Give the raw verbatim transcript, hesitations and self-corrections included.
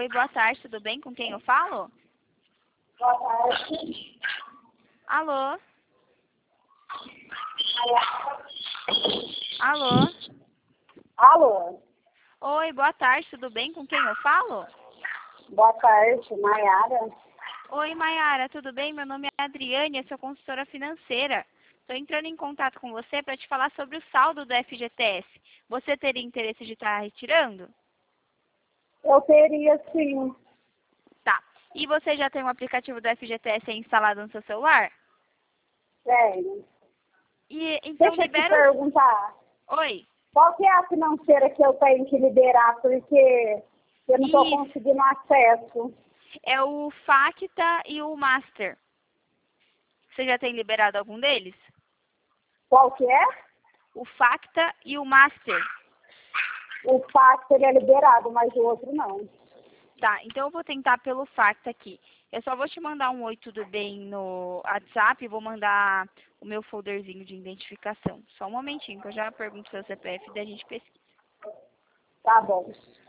Oi, boa tarde, tudo bem? Com quem eu falo? Boa tarde. Alô? Alô? Alô. Oi, boa tarde, tudo bem? Com quem eu falo? Boa tarde, Maiara. Oi, Mayara, tudo bem? Meu nome é Adriane, eu sou consultora financeira. Estou entrando em contato com você para te falar sobre o saldo do F G T S. Você teria interesse de estar retirando? Eu teria sim. Tá. E você já tem um aplicativo do F G T S instalado no seu celular? Tenho. E então Deixa eu te libera os... perguntar. Oi. Qual que é a financeira que eu tenho que liberar porque eu não estou Isso. conseguindo acesso? É o Facta e o Master. Você já tem liberado algum deles? Qual que é? O Facta e o Master. O fax ele é liberado, mas o outro não. Tá, então eu vou tentar pelo Facta aqui. Eu só vou te mandar um oi, tudo bem no WhatsApp e vou mandar o meu folderzinho de identificação. Só um momentinho que eu já pergunto seu C P F e daí a gente pesquisa. Tá bom.